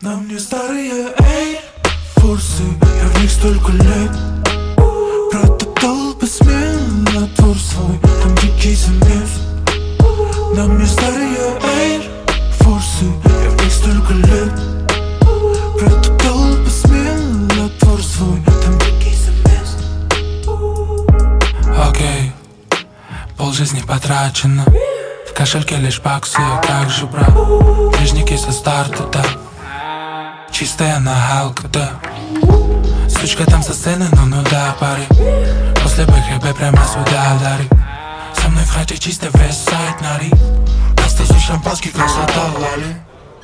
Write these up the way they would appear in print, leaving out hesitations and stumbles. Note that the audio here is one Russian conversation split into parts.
На мне старые форсы, я в них столько лет. Протоптал бы смело двор свой, там дикий замес. На мне старые форсы, я в них столько лет. Протоптал бы смело двор свой, там дикий замес. Окей, полжизни потрачено, в кошельке лишь баксы, я как же брат. Ближники со старта, да, чистая нахалка, да. Сучка там со сцены, ну да, парень. После БХБ прямо сюда дари. Со мной в хате чисто вестсайд нари. Остался шампанский, красота лали.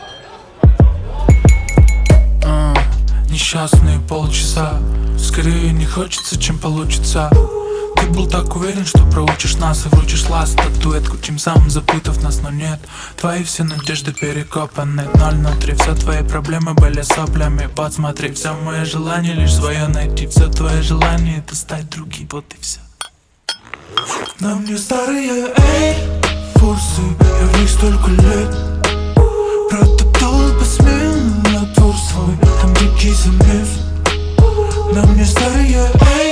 Несчастные полчаса. Скорее не хочется, чем получится. Ты был так уверен, что проучишь нас и вручишь ласт статуэтку, тем самым запутав нас, но нет. Твои все надежды перекопаны, 0 все твои проблемы были соплями. Подсмотри, все мое желание лишь свое найти. Все твое желание это стать другим, вот и все. На мне старые форсы, я в них столько лет. Протоптал бы смело двор свой, там дикий замес. На мне старые